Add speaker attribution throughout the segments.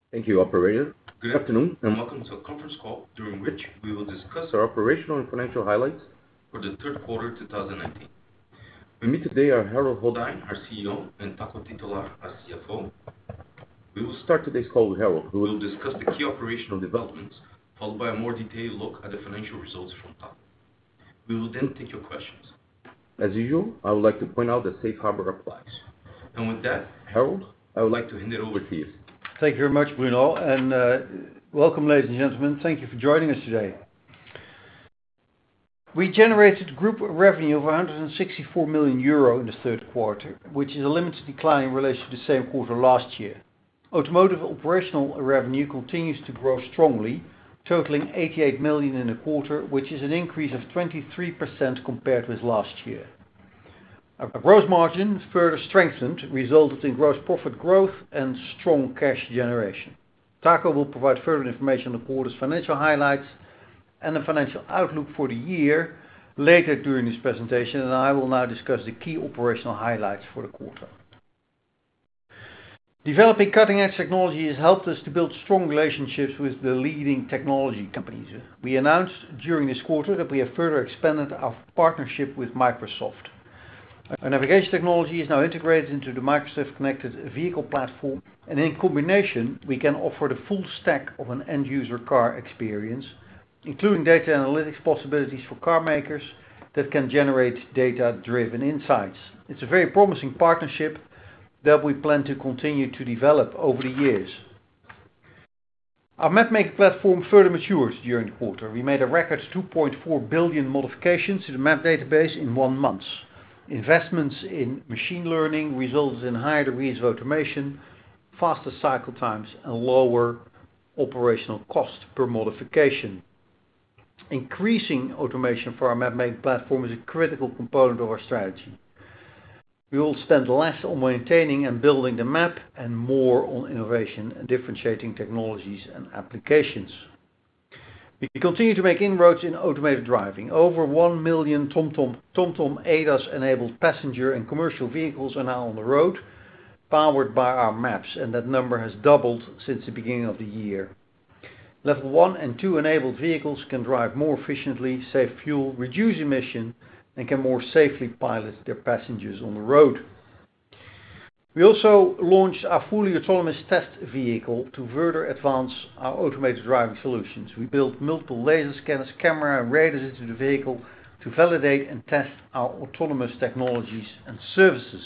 Speaker 1: Thank you, operator.
Speaker 2: Good afternoon, and welcome to a conference call during which we will discuss
Speaker 1: Our operational and financial highlights.
Speaker 2: for the third quarter 2019.
Speaker 1: With me today are Harold Goddijn,
Speaker 2: Our CEO, and Taco Titulaer, our CFO. We will
Speaker 1: start today's call with Harold, who
Speaker 2: we
Speaker 1: will
Speaker 2: will discuss the key operational developments, followed by a more detailed look at the financial results from Taco. We will then take your questions.
Speaker 1: As usual, I would like to point out that Safe Harbor applies.
Speaker 2: And with that,
Speaker 1: Harold,
Speaker 2: I would like to hand it over to you.
Speaker 3: Thank you very much, Bruno, and welcome, ladies and gentlemen. Thank you for joining us today. We generated group revenue of 164 million euro in the third quarter, which is a limited decline in relation to the same quarter last year. Automotive operational revenue continues to grow strongly, totaling 88 million in the quarter, which is an increase of 23% compared with last year. Our gross margin, further strengthened, resulted in gross profit growth and strong cash generation. Taco will provide further information on the quarter's financial highlights and the financial outlook for the year later during this presentation, and I will now discuss the key operational highlights for the quarter. Developing cutting-edge technology has helped us to build strong relationships with the leading technology companies. We announced during this quarter that we have further expanded our partnership with Microsoft. Our navigation technology is now integrated into the Microsoft Connected Vehicle platform, and in combination, we can offer the full stack of an end-user car experience, including data analytics possibilities for car makers that can generate data-driven insights. It's a very promising partnership that we plan to continue to develop over the years. Our map-making platform further matured during the quarter. We made a record 2.4 billion modifications to the map database in 1 month. Investments in machine learning resulted in higher degrees of automation, faster cycle times, and lower operational cost per modification. Increasing automation for our map-making platform is a critical component of our strategy. We will spend less on maintaining and building the map and more on innovation and differentiating technologies and applications. We continue to make inroads in automated driving. Over 1 million TomTom ADAS-enabled passenger and commercial vehicles are now on the road, powered by our maps, and that number has doubled since the beginning of the year. Level 1 and 2 enabled vehicles can drive more efficiently, save fuel, reduce emission, and can more safely pilot their passengers on the road. We also launched our fully autonomous test vehicle to further advance our automated driving solutions. We built multiple laser scanners, camera, and radars into the vehicle to validate and test our autonomous technologies and services.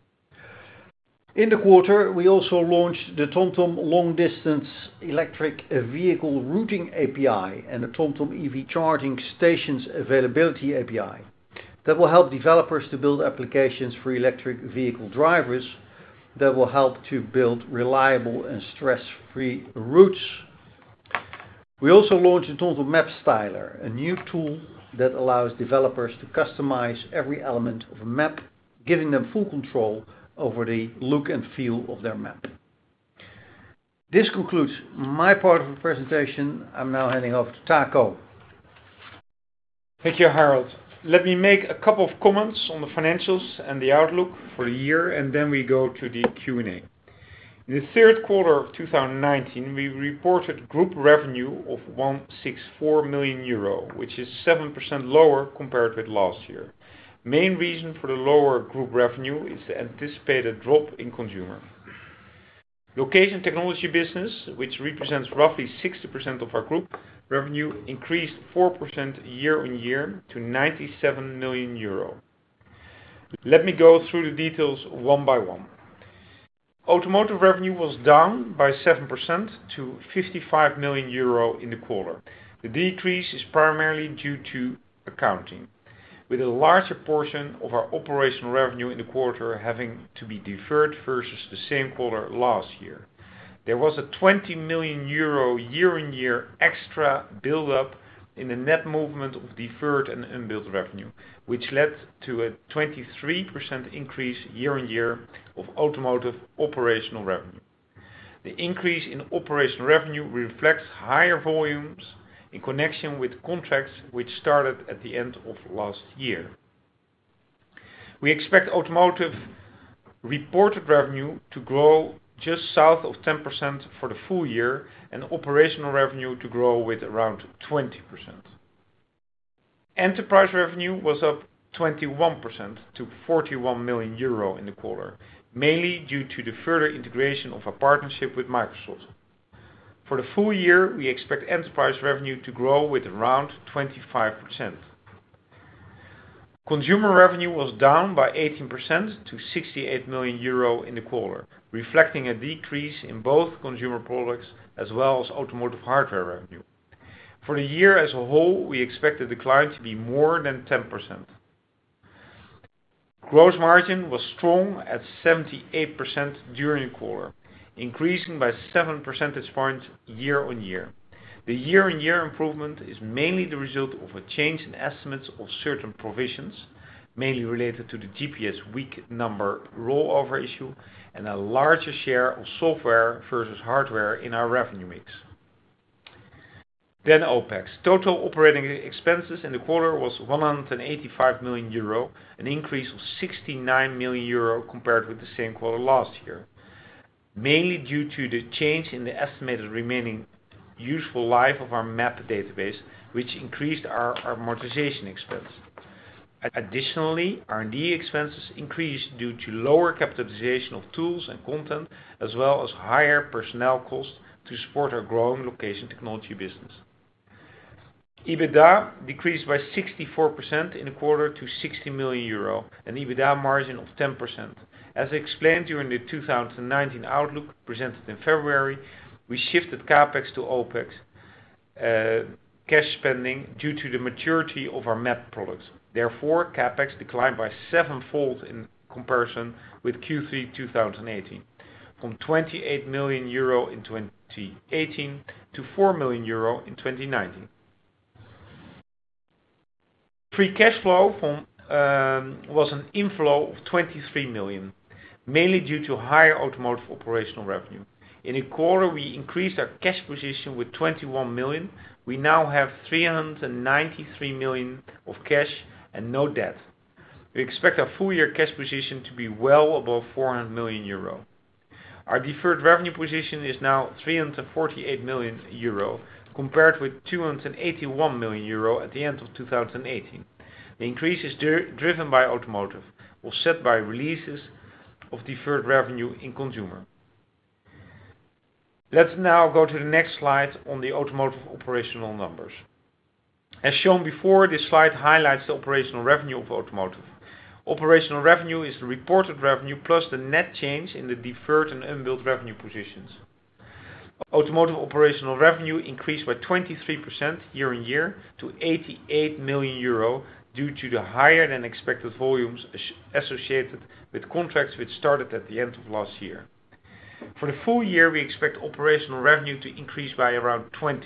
Speaker 3: In the quarter, we also launched the TomTom Long Distance Electric Vehicle Routing API and the TomTom EV Charging Stations Availability API. That will help developers to build applications for electric vehicle drivers that will help to build reliable and stress-free routes. We also launched the TomTom Map Styler, a new tool that allows developers to customize every element of a map, giving them full control over the look and feel of their map. This concludes my part of the presentation. I'm now handing over to Taco.
Speaker 4: Thank you, Harold. Let me make a couple of comments on the financials and the outlook for the year, and then we go to the Q&A. In the third quarter of 2019, we reported group revenue of 164 million euro, which is 7% lower compared with last year. Main reason for the lower group revenue is the anticipated drop in consumer. Location technology business, which represents roughly 60% of our group revenue, increased 4% year-on-year to 97 million euro. Let me go through the details one by one. Automotive revenue was down by 7% to 55 million euro in the quarter. The decrease is primarily due to accounting, with a larger portion of our operational revenue in the quarter having to be deferred versus the same quarter last year. There was a 20 million euro year-on-year extra build-up in the net movement of deferred and unbilled revenue, which led to a 23% increase year-on-year of automotive operational revenue. The increase in operational revenue reflects higher volumes in connection with contracts which started at the end of last year. We expect automotive reported revenue to grow just south of 10% for the full year and operational revenue to grow with around 20%. Enterprise revenue was up 21% to 41 million euro in the quarter, mainly due to the further integration of our partnership with Microsoft. For the full year, we expect enterprise revenue to grow with around 25%. Consumer revenue was down by 18% to 68 million euro in the quarter, reflecting a decrease in both consumer products as well as automotive hardware revenue. For the year as a whole, we expect the decline to be more than 10%. Gross margin was strong at 78% during the quarter, increasing by 7 percentage points year-on-year. The year-on-year improvement is mainly the result of a change in estimates of certain provisions, mainly related to the GPS week number rollover issue, and a larger share of software versus hardware in our revenue mix. Then OPEX. Total operating expenses in the quarter was 185 million euro, an increase of 69 million euro compared with the same quarter last year, mainly due to the change in the estimated remaining useful life of our map database, which increased our amortization expense. Additionally, R&D expenses increased due to lower capitalization of tools and content, as well as higher personnel costs to support our growing location technology business. EBITDA decreased by 64% in the quarter to 60 million euro, an EBITDA margin of 10%. As explained during the 2019 outlook presented in February, we shifted CapEx to OPEX cash spending due to the maturity of our map products. Therefore, CapEx declined by sevenfold in comparison with Q3 2018, from 28 million euro in 2018 to 4 million euro in 2019. Free cash flow was an inflow of 23 million, mainly due to higher automotive operational revenue. In a quarter, we increased our cash position with 21 million. We now have 393 million of cash and no debt. We expect our full year cash position to be well above 400 million euro. Our deferred revenue position is now 348 million euro, compared with 281 million euro at the end of 2018. The increase is driven by automotive, offset by releases of deferred revenue in consumer. Let's now go to the next slide on the automotive operational numbers. As shown before, this slide highlights the operational revenue of automotive. Operational revenue is the reported revenue plus the net change in the deferred and unbilled revenue positions. Automotive operational revenue increased by 23% year-on-year to 88 million euro due to the higher than expected volumes associated with contracts which started at the end of last year. For the full year, we expect operational revenue to increase by around 20%.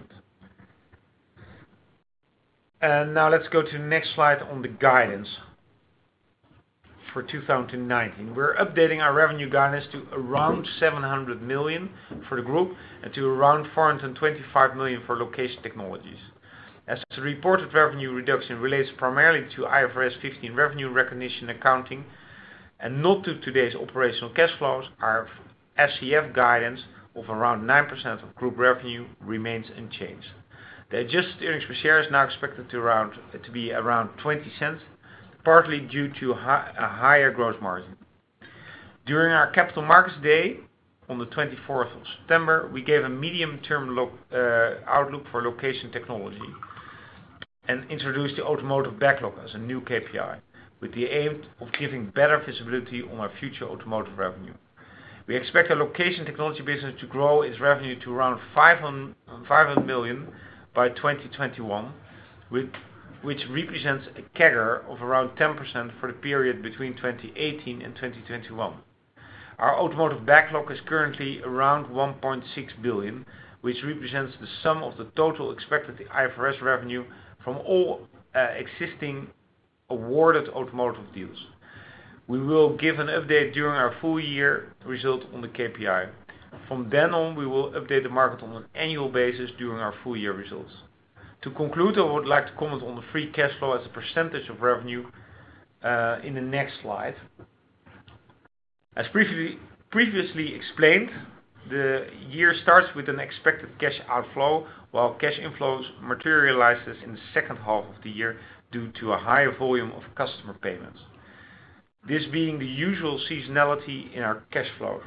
Speaker 4: And now let's go to the next slide on the guidance for 2019. We're updating our revenue guidance to around 700 million for the group and to around 425 million for location technologies. As the reported revenue reduction relates primarily to IFRS 15 revenue recognition accounting and not to today's operational cash flows, our FCF guidance of around 9% of group revenue remains unchanged. The adjusted earnings per share is now expected to be around 20 cents, partly due to a higher gross margin. During our Capital Markets Day on the 24th of September, we gave a medium-term outlook for location technology and introduced the automotive backlog as a new KPI, with the aim of giving better visibility on our future automotive revenue. We expect our location technology business to grow its revenue to around 500 million by 2021, which represents a CAGR of around 10% for the period between 2018 and 2021. Our automotive backlog is currently around 1.6 billion, which represents the sum of the total expected IFRS revenue from all existing awarded automotive deals. We will give an update during our full year result on the KPI. From then on, we will update the market on an annual basis during our full year results. To conclude, I would like to comment on the free cash flow as a percentage of revenue in the next slide. As previously explained, the year starts with an expected cash outflow, while cash inflows materializes in the second half of the year due to a higher volume of customer payments. This being the usual seasonality in our cash flow.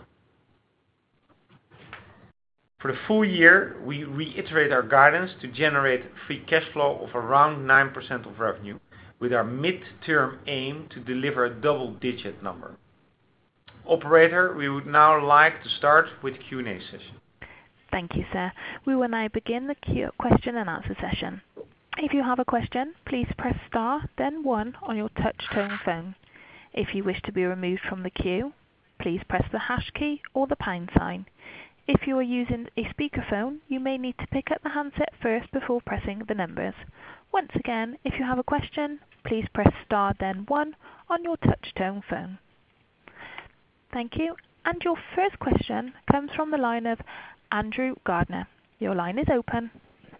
Speaker 4: For the full year, we reiterate our guidance to generate free cash flow of around 9% of revenue, with our mid-term aim to deliver a double-digit number. Operator, we would now like to start with Q&A session.
Speaker 5: Thank you, sir. We will now begin the question and answer session. If you have a question, please press star, then 1 on your touch-tone phone. If you wish to be removed from the queue, please press the hash key or the pound sign. If you are using a speakerphone, you may need to pick up the handset first before pressing the numbers. Once again, if you have a question, please press star, then 1 on your touch-tone phone. Thank you. And your first question comes from the line of Andrew Gardner. Your line is open.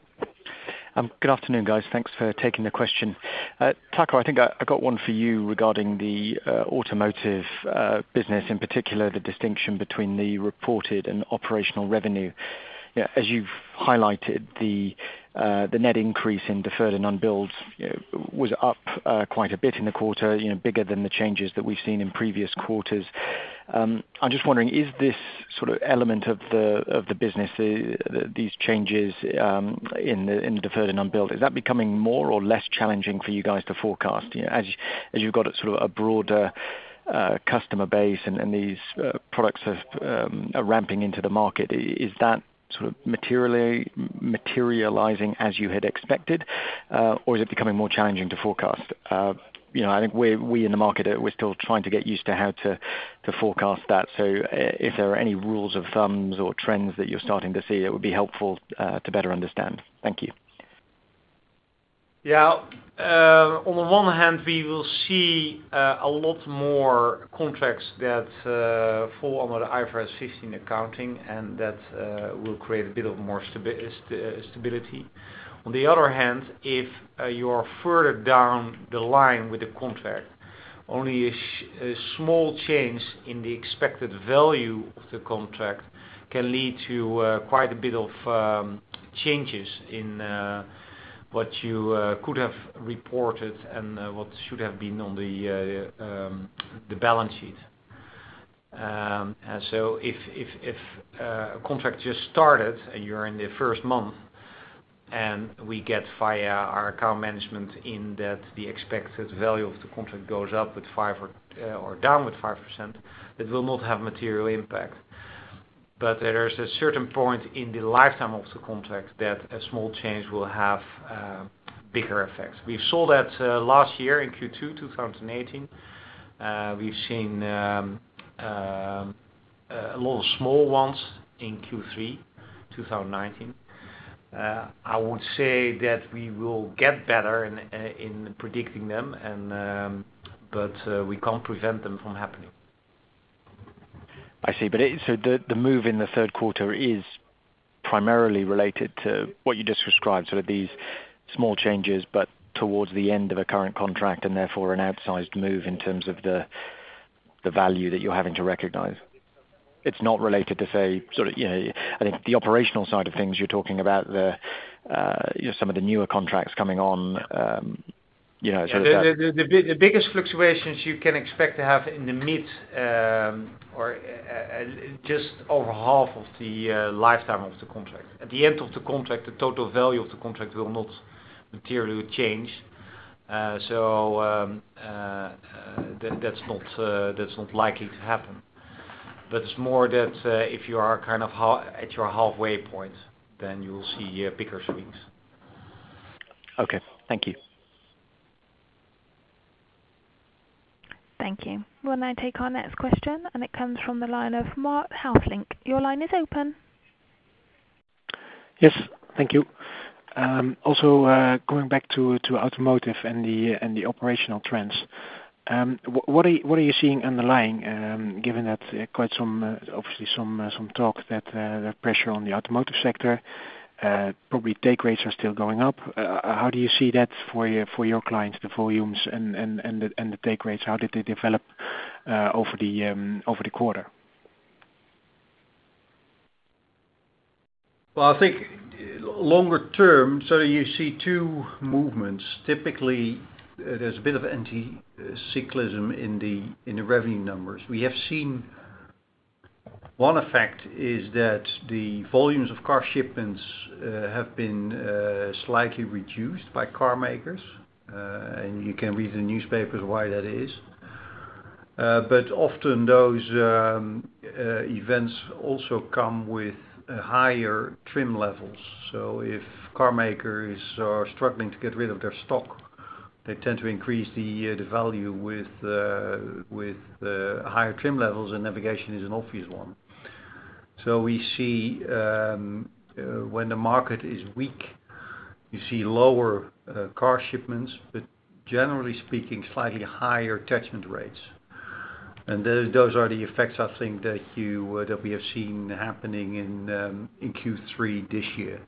Speaker 6: Good afternoon, guys. Thanks for taking the question. Taco, I think I got one for you regarding the automotive business, in particular the distinction between the reported and operational revenue. Yeah, as you've highlighted, the net increase in deferred and unbilled was up quite a bit in the quarter, bigger than the changes that we've seen in previous quarters. I'm just wondering, is this sort of element of the business, these changes in the deferred and unbilled, is that becoming more or less challenging for you guys to forecast? As you've got a sort of a broader customer base and these products are ramping into the market, is that sort of materializing as you had expected, or is it becoming more challenging to forecast? I think we in the market, we're still trying to get used to how to forecast that. So if there are any rules of thumbs or trends that you're starting to see, it would be helpful to better understand. Thank you.
Speaker 4: Yeah. On the one hand, we will see a lot more contracts that fall under the IFRS 15 accounting, and that will create a bit of more stability. On the other hand, if you are further down the line with the contract, only a small change in the expected value of the contract can lead to quite a bit of changes in what you could have reported and what should have been on the balance sheet. And so if a contract just started and you're in the first month, and we get via our account management in that the expected value of the contract goes up with 5 or down with 5%, that will not have material impact. But there's a certain point in the lifetime of the contract that a small change will have bigger effects. We saw that last year in Q2 2018. We've seen a lot of small ones in Q3 2019. I would say that we will get better in predicting them, but we can't prevent them from happening.
Speaker 6: I see. But so the move in the third quarter is primarily related to what you just described, sort of these small changes, but towards the end of a current contract, and therefore an outsized move in terms of the value that you're having to recognize. It's not related to, say, sort of, I think the operational side of things, you're talking about some of the newer contracts coming on.
Speaker 4: The biggest fluctuations you can expect to have in the mid or just over half of the lifetime of the contract. At the end of the contract, the total value of the contract will not materially change. That's not likely to happen. But it's more that if you are kind of at your halfway point, then you will see bigger swings.
Speaker 6: Okay, thank you.
Speaker 5: Thank you. We'll now take our next question, and it comes from the line of Mark Houselink. Your line is open.
Speaker 7: Yes, thank you. Also, going back to automotive and the operational trends. What are you seeing underlying, given that quite obviously some talk that the pressure on the automotive sector, probably take rates are still going up. How do you see that for your clients, the volumes and the take rates? How did they develop over the quarter?
Speaker 3: Well, I think longer term, so you see two movements. Typically, there's a bit of anti-cyclism in the revenue numbers. We have seen one effect is that the volumes of car shipments have been slightly reduced by car makers, and you can read in the newspapers why that is. But often those events also come with higher trim levels. So if car makers are struggling to get rid of their stock, they tend to increase the value with higher trim levels, and navigation is an obvious one. So we see when the market is weak, you see lower car shipments, but generally speaking, slightly higher attachment rates. And those are the effects, I think, that we have seen happening in Q3 this year.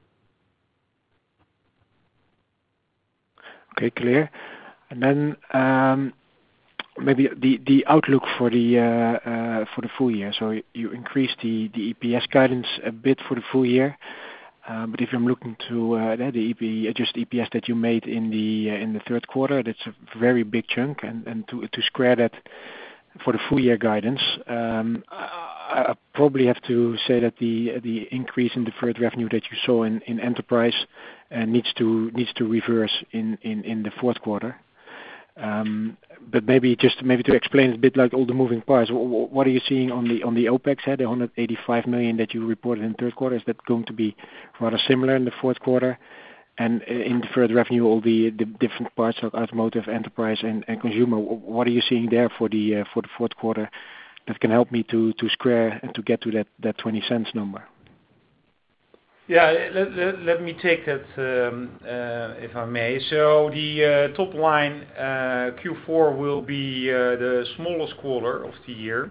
Speaker 7: Okay, clear. And then maybe the outlook for the full year. So you increased the EPS guidance a bit for the full year. But if I'm looking to the adjusted EPS that you made in the third quarter, that's a very big chunk, and to square that for the full year guidance, I probably have to say that the increase in deferred revenue that you saw in enterprise needs to reverse in the fourth quarter. But maybe to explain a bit like all the moving parts, what are you seeing on the OPEX the 185 million that you reported in the third quarter? Is that going to be rather similar in the fourth quarter? And in deferred revenue, all the different parts of automotive, enterprise, and consumer, what are you seeing there for the fourth quarter that can help me to square and to get to that 0.20 number?
Speaker 4: Yeah, let me take that if I may. So the top line Q4 will be the smallest quarter of the year.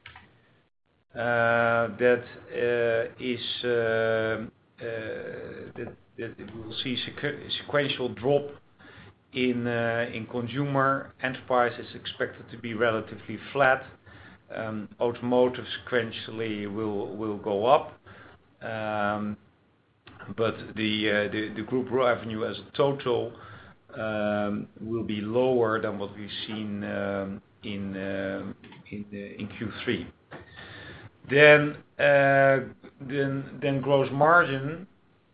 Speaker 4: That we'll see sequential drop in consumer. Enterprise is expected to be relatively flat. Automotive sequentially will go up. But the group revenue as a total will be lower than what we've seen in Q3. Then gross margin.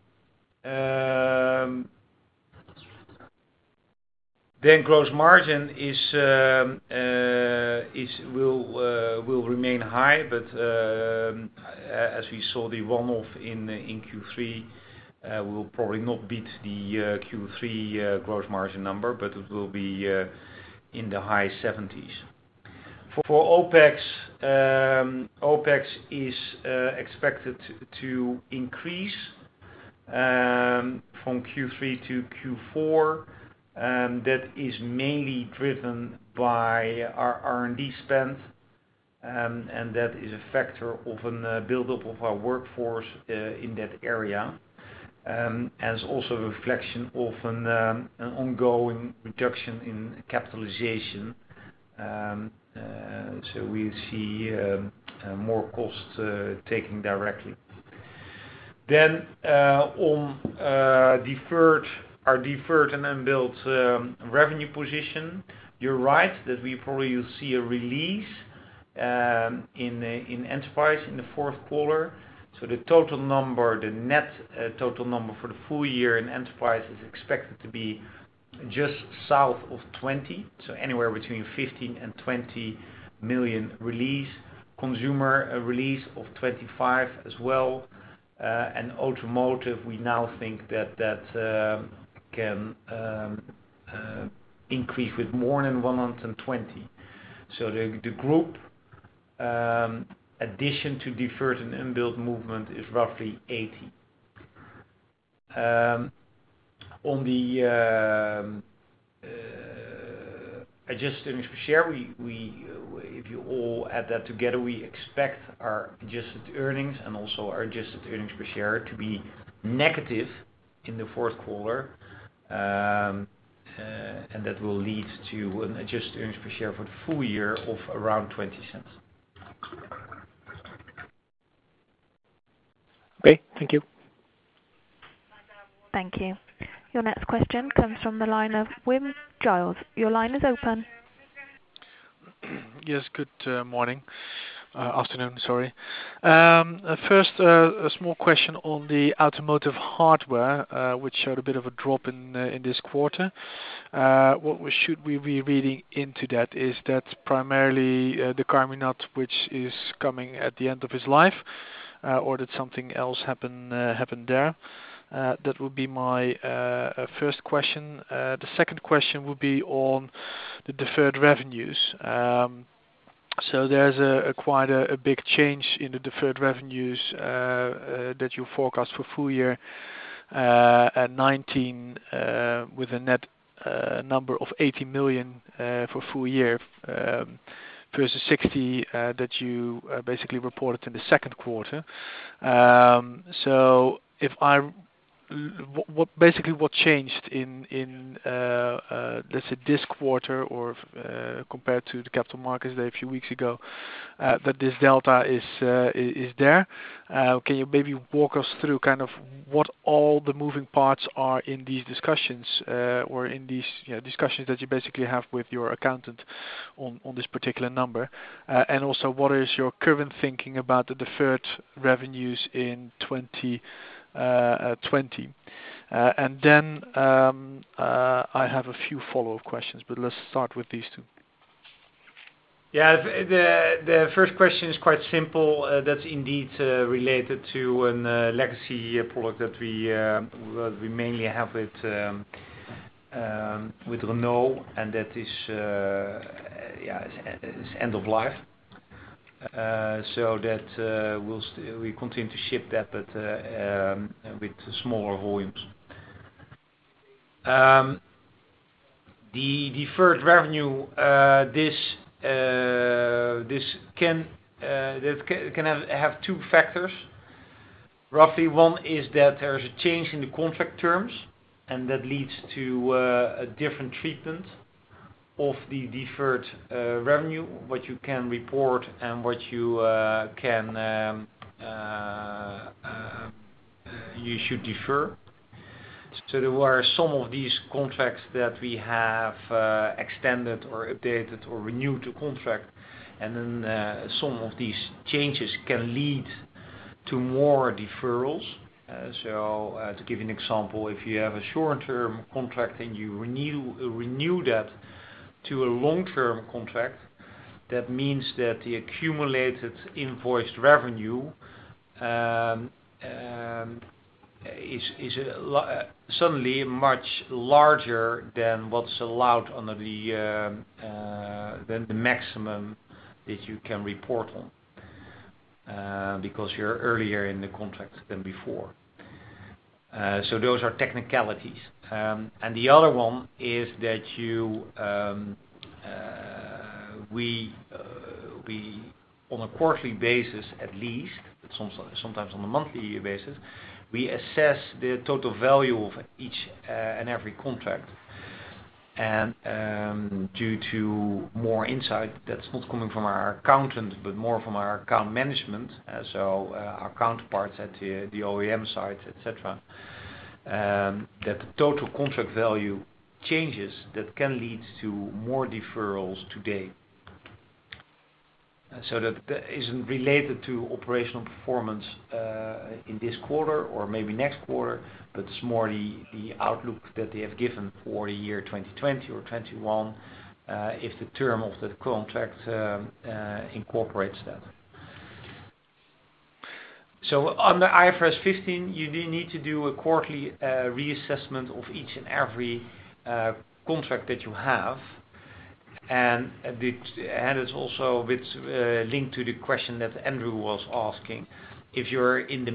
Speaker 4: Then gross margin will remain high, but as we saw the one-off in Q3, we'll probably not beat the Q3 gross margin number, but it will be in the high 70s. For OPEX, OPEX is expected to increase from Q3 to Q4. That is mainly driven by our R&D spend, and that is a factor of a build-up of our workforce in that area. And it's also a reflection of an ongoing reduction in capitalization. So we see more costs taking directly. Then on our deferred and unbilled revenue position, you're right that we probably will see a release in enterprise in the fourth quarter. So the total number, the net total number for the full year in enterprise is expected to be just south of 20, so anywhere between 15 and 20 million release. Consumer a release of 25 as well, and automotive we now think that can increase with more than 120. So the group addition to deferred and unbilled movement is roughly 80. On the adjusted earnings per share, if you all add that together, we expect our adjusted earnings and also our adjusted earnings per share to be negative in the fourth quarter, and that will lead to an adjusted earnings per share for the full year of around 0.20.
Speaker 7: Okay, thank you.
Speaker 5: Thank you. Your next question comes from the line of Wim Giles. Your line is open.
Speaker 8: Yes, good morning. Afternoon, sorry. First, a small question on the automotive hardware, which showed a bit of a drop in this quarter. Should we be reading into that? Is that primarily the Carminat, which is coming at the end of his life, or did something else happen there? That would be my first question. The second question would be on the deferred revenues. So there's quite a big change in the deferred revenues that you forecast for full year at 19 with a net number of 80 million for full year versus 60 that you basically reported in the second quarter. So if what changed in let's say this quarter or compared to the Capital Markets Day a few weeks ago, that this delta is there? Can you maybe walk us through kind of what all the moving parts are in these discussions or in these discussions that you basically have with your accountant on this particular number? And also, what is your current thinking about the deferred revenues in 2020? And then I have a few follow-up questions, but let's start with these two.
Speaker 4: Yeah, the first question is quite simple. That's indeed related to a legacy product that we mainly have with Renault, and that is it's end of life. So that we continue to ship that, but with smaller volumes. The deferred revenue, this can have two factors. Roughly, one is that there's a change in the contract terms, and that leads to a different treatment of the deferred revenue, what you can report and what you you should defer. So there were some of these contracts that we have extended or updated or renewed the contract, and then some of these changes can lead to more deferrals. So to give you an example, if you have a short-term contract and you renew that to a long-term contract, that means that the accumulated invoiced revenue is suddenly much larger than what's allowed under than the maximum that you can report on, because you're earlier in the contract than before. So those are technicalities. And the other one is that we on a quarterly basis at least, but sometimes on a monthly basis, we assess the total value of each and every contract. And due to more insight that's not coming from our accountant, but more from our account management, so our counterparts at the OEM side, etc., that the total contract value changes, that can lead to more deferrals today. So that isn't related to operational performance in this quarter or maybe next quarter, but it's more the outlook that they have given for the year 2020 or 2021, if the term of the contract incorporates that. So under IFRS 15, you do need to do a quarterly reassessment of each and every contract that you have. And it's also a bit linked to the question that Andrew was asking. If you're at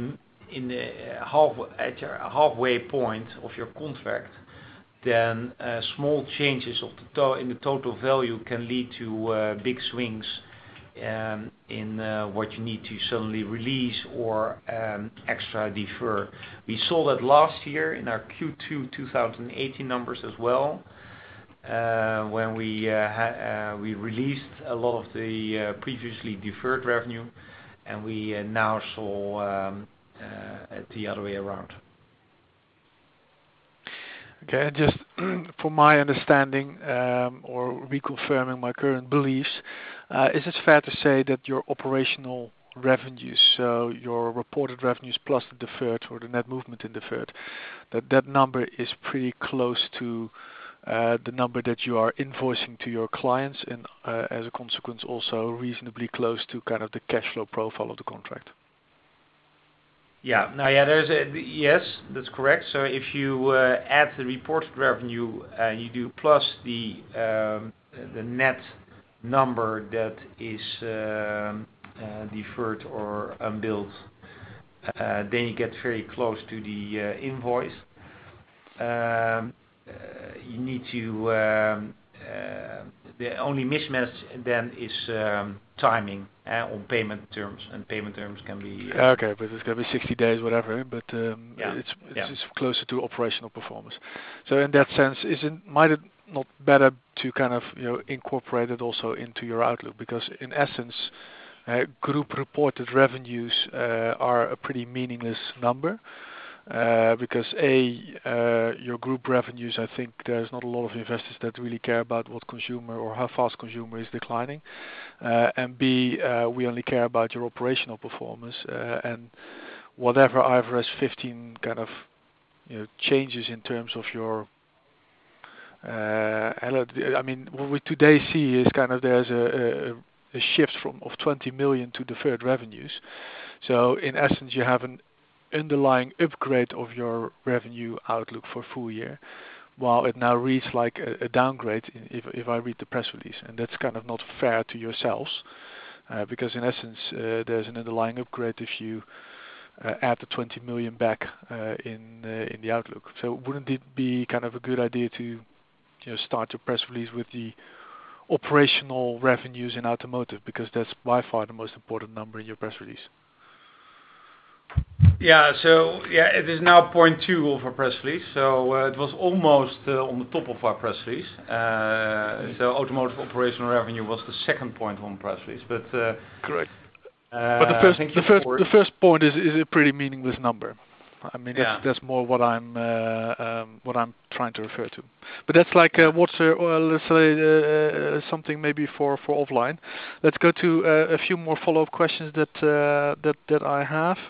Speaker 4: your halfway point of your contract, then small changes in the total value can lead to big swings in what you need to suddenly release or extra defer. We saw that last year in our Q2 2018 numbers as well, when we released a lot of the previously deferred revenue, and we now saw it the other way around.
Speaker 8: Okay, and just for my understanding, or reconfirming my current beliefs, is it fair to say that your operational revenues, so your reported revenues plus the deferred or the net movement in deferred, that number is pretty close to the number that you are invoicing to your clients, and as a consequence also reasonably close to kind of the cash flow profile of the contract?
Speaker 4: Yeah. Yes, that's correct. So if you add the reported revenue, you do plus the net number that is deferred or unbilled, then you get very close to the invoice. You need to the only mismatch then is timing on payment terms, and payment terms can be
Speaker 8: okay, but it's going to be 60 days, whatever. But
Speaker 4: Yeah.
Speaker 8: it's closer to operational performance. So in that sense, might it not better to kind of incorporate it also into your outlook? Because in essence, group reported revenues are a pretty meaningless number. Because your group revenues, I think there's not a lot of investors that really care about what consumer or how fast consumer is declining. And B, we only care about your operational performance, and whatever IFRS 15 kind of changes in terms of your I mean, what we today see is kind of there's a shift of 20 million to deferred revenues. So in essence, you have an underlying upgrade of your revenue outlook for full year, while it now reads like a downgrade if I read the press release, and that's kind of not fair to yourselves, because in essence there's an underlying upgrade if you add the 20 million back in the outlook. So wouldn't it be kind of a good idea to start your press release with the operational revenues in automotive, because that's by far the most important number in your press release?
Speaker 4: Yeah, so it is now point 2 of our press release. So it was almost on the top of our press release. So automotive operational revenue was the second point on the press release. But
Speaker 8: correct. But the first point is a pretty meaningless number. I mean, that's more what I'm trying to refer to. But that's like let's say something maybe for offline. Let's go to a few more follow-up questions that I have.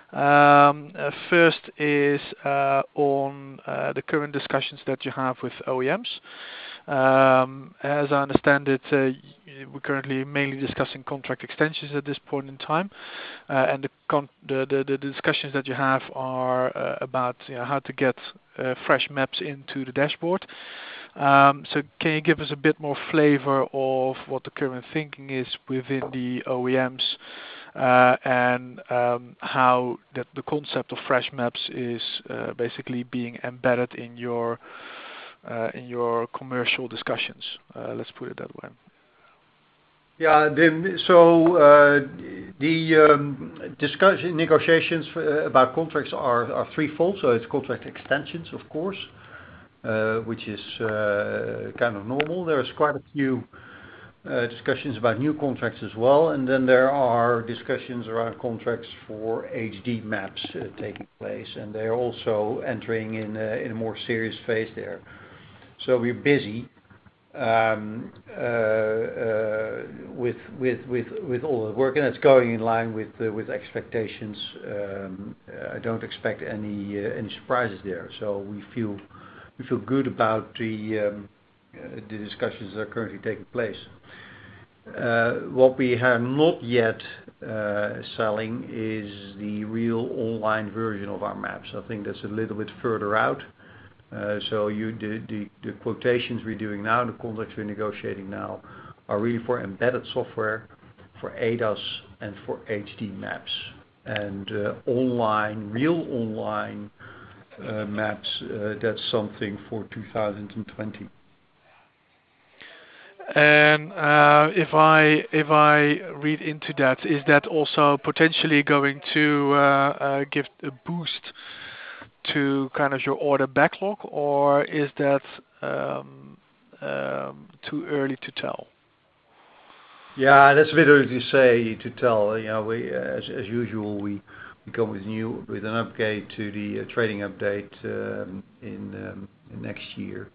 Speaker 8: First is on the current discussions that you have with OEMs. As I understand it, we're currently mainly discussing contract extensions at this point in time, and the discussions that you have are about how to get fresh maps into the dashboard. So can you give us a bit more flavor of what the current thinking is within the OEMs, and how that the concept of fresh maps is basically being embedded in your commercial discussions? Let's put it that way.
Speaker 3: Yeah, the negotiations about contracts are threefold. So it's contract extensions, of course, which is kind of normal. There's quite a few discussions about new contracts as well, and then there are discussions around contracts for HD maps taking place, and they're also entering in a more serious phase there. So we're busy with all the work, and it's going in line with expectations. I don't expect any surprises there. So we feel good about the discussions that are currently taking place. What we have not yet selling is the real online version of our maps. I think that's a little bit further out. So the quotations we're doing now, the contracts we're negotiating now, are really for embedded software, for ADAS, and for HD maps. And real online maps, that's something for 2020.
Speaker 8: And if I read into that, is that also potentially going to give a boost to kind of your order backlog, or is that too early to tell?
Speaker 3: Yeah, that's a bit early to tell. We, as usual, we we come with an upgrade to the trading update in next year.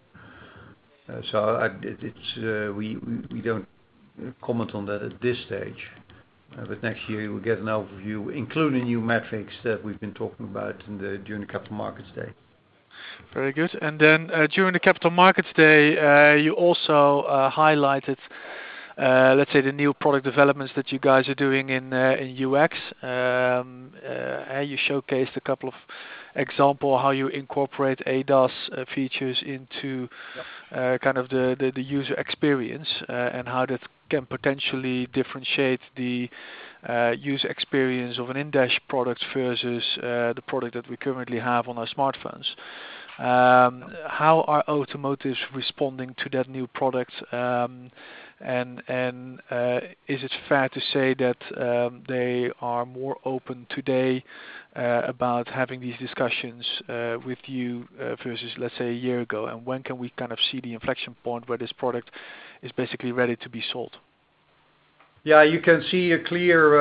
Speaker 3: We don't comment on that at this stage. But next year we'll get an overview, including new metrics that we've been talking about during the Capital Markets Day.
Speaker 8: Very good. And then during the Capital Markets Day, you also highlighted, let's say, the new product developments that you guys are doing in UX. You showcased a couple of example how you incorporate ADAS features into kind of the user experience and how that can potentially differentiate the user experience of an in-dash product versus the product that we currently have on our smartphones. How are automotives responding to that new product? And is it fair to say that they are more open today about having these discussions with you versus, let's say, a year ago? And when can we kind of see the inflection point where this product is basically ready to be sold?
Speaker 3: Yeah, you can see a clear,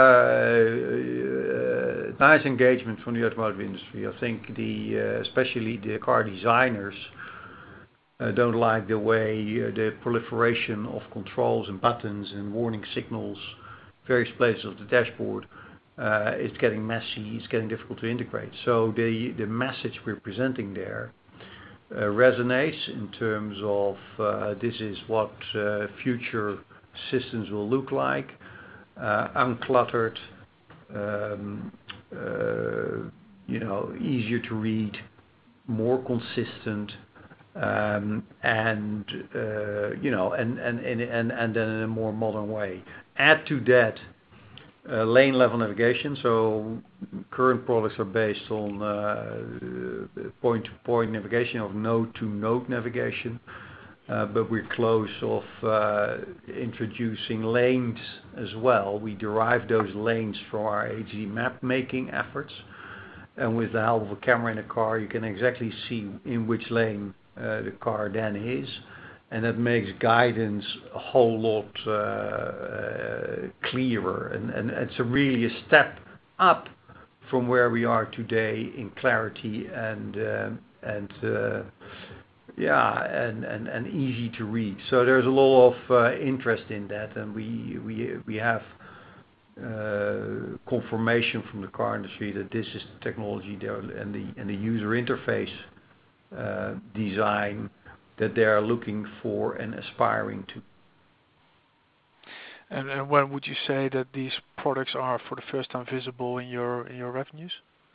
Speaker 3: nice engagement from the automotive industry. I think especially the car designers don't like the way the proliferation of controls and buttons and warning signals, various places of the dashboard, it's getting messy, it's getting difficult to integrate. So the message we're presenting there resonates in terms of this is what future systems will look like, uncluttered, easier to read, more consistent, and then in a more modern way. Add to that lane level navigation. So current products are based on point-to-point navigation, of node-to-node navigation. But we're close of introducing lanes as well. We derive those lanes from our HD map making efforts, and with the help of a camera in a car, you can exactly see in which lane the car then is, and that makes guidance a whole lot clearer. And it's really a step up from where we are today in clarity and easy to read. So there's a lot of interest in that, and we have confirmation from the car industry that this is the technology there and the user interface design that they are looking for and aspiring to.
Speaker 8: And when would you say that these products are for the first time visible in your revenues?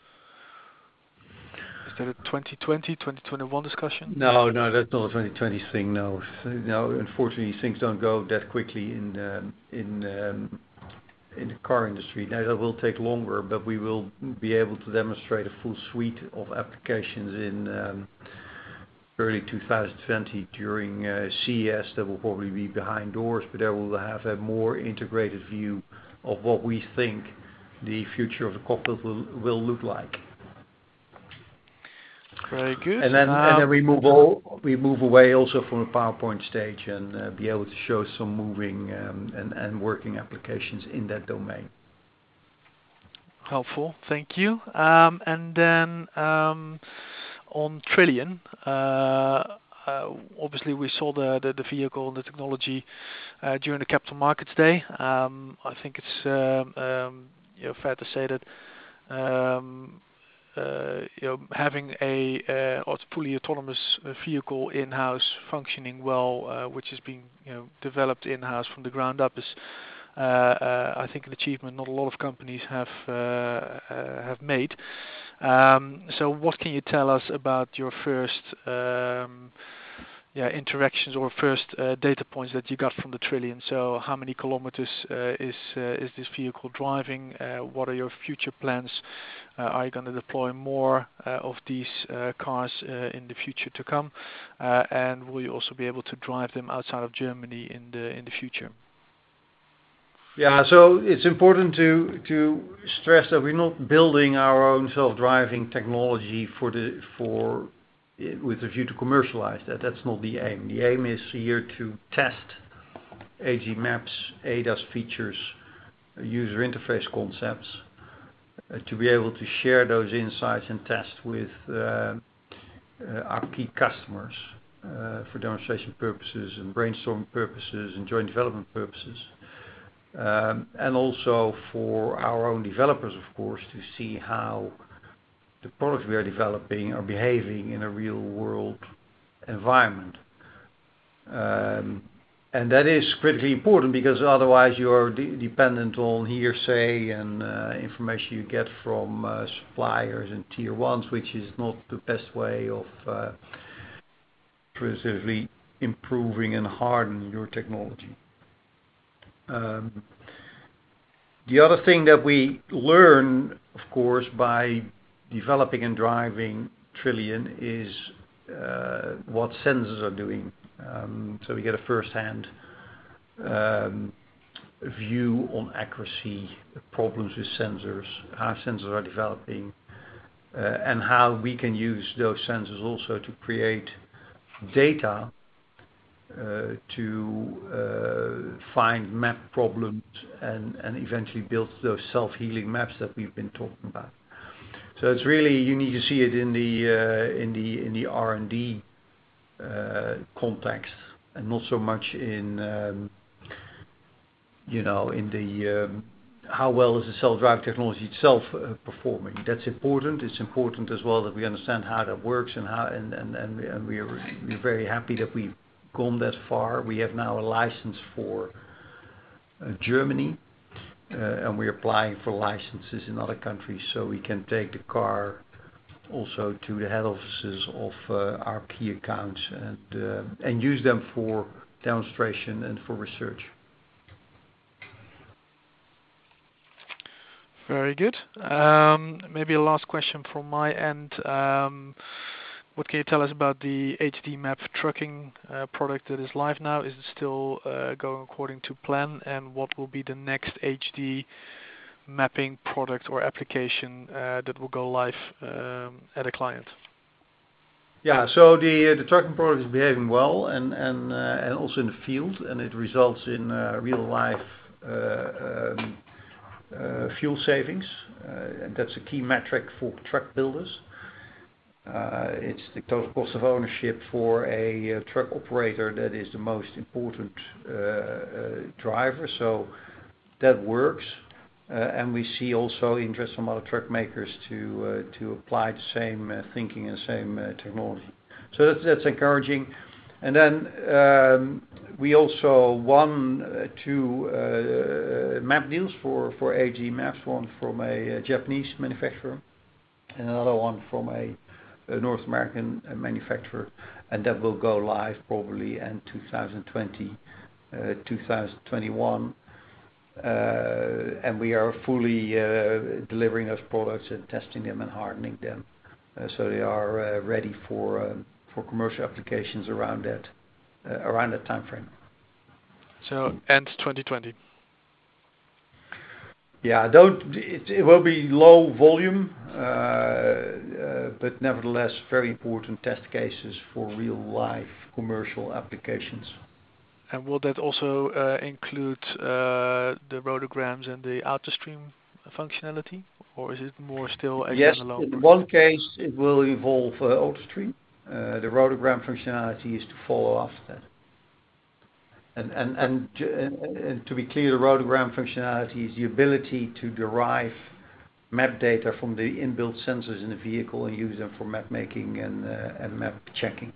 Speaker 8: Is that a 2020, 2021 discussion?
Speaker 3: No, that's not a 2020 thing. No, unfortunately, things don't go that quickly in the car industry. Now, that will take longer, but we will be able to demonstrate a full suite of applications in early 2020 during CES. That will probably be behind doors, but there we'll have a more integrated view of what we think the future of the cockpit will look like.
Speaker 8: Very good.
Speaker 3: And then we move away also from the PowerPoint stage and be able to show some moving and working applications in that domain.
Speaker 8: Helpful, thank you. And then on Trillion, obviously we saw the vehicle and the technology during the Capital Markets Day. I think it's fair to say that having a fully autonomous vehicle in-house functioning well, which is being developed in-house from the ground up, is I think an achievement not a lot of companies have made. So what can you tell us about your first interactions or first data points that you got from the Trillion? So how many kilometers is this vehicle driving? What are your future plans? Are you going to deploy more of these cars in the future to come? And will you also be able to drive them outside of Germany in the future?
Speaker 3: Yeah, so it's important to stress that we're not building our own self-driving technology with a view to commercialize that. That's not the aim. The aim is here to test HD maps, ADAS features, user interface concepts, to be able to share those insights and test with our key customers for demonstration purposes and brainstorming purposes and joint development purposes. And also for our own developers, of course, to see how the products we are developing are behaving in a real world environment. And that is critically important because otherwise you are dependent on hearsay and information you get from suppliers and tier ones, which is not the best way of progressively improving and hardening your technology. The other thing that we learn, of course, by developing and driving Trillion is what sensors are doing. So we get a first-hand view on accuracy, problems with sensors, how sensors are developing, and how we can use those sensors also to create data to find map problems and eventually build those self-healing maps that we've been talking about. So it's really, you need to see it in the R&D context and not so much in how well is the self-driving technology itself performing. That's important. It's important as well that we understand how that works and we're very happy that we've gone that far. We have now a license for Germany, and we're applying for licenses in other countries so we can take the car also to the head offices of our key accounts and use them for demonstration and for research.
Speaker 8: Very good. Maybe a last question from my end. What can you tell us about the HD Map trucking product that is live now? Is it still going according to plan? And what will be the next HD mapping product or application that will go live at a client?
Speaker 3: Yeah, so the trucking product is behaving well and also in the field, and it results in real life fuel savings. And that's a key metric for truck builders. It's the total cost of ownership for a truck operator that is the most important driver. So that works, and we see also interest from other truck makers to apply the same thinking and same technology. So that's encouraging. And then we also won two map deals for HD maps, one from a Japanese manufacturer and another one from a North American manufacturer, and that will go live probably in 2020, 2021. And we are fully delivering those products and testing them and hardening them, so they are ready for commercial applications around that time frame.
Speaker 8: So end 2020.
Speaker 3: Yeah, it will be low volume, but nevertheless very important test cases for real life commercial applications.
Speaker 8: And will that also include the rotograms and the AutoStream functionality, or is it more still a standalone?
Speaker 3: Yes, in one case it will involve AutoStream. The rotogram functionality is to follow after that. And to be clear, the rotogram functionality is the ability to derive map data from the inbuilt sensors in the vehicle and use them for map making and map checking.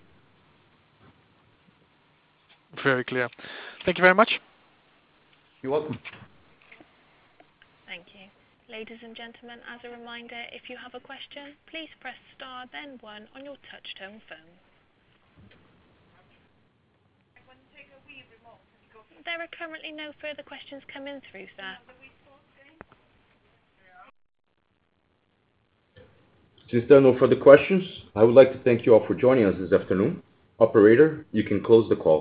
Speaker 8: Very clear. Thank you very much.
Speaker 3: You're welcome.
Speaker 5: Thank you. Ladies and gentlemen, as a reminder, if you have a question, please press star then 1 on your touch-tone phone. There are currently no further questions coming through, sir.
Speaker 1: Since there are no further questions, I would like to thank you all for joining us this afternoon. Operator, you can close the call.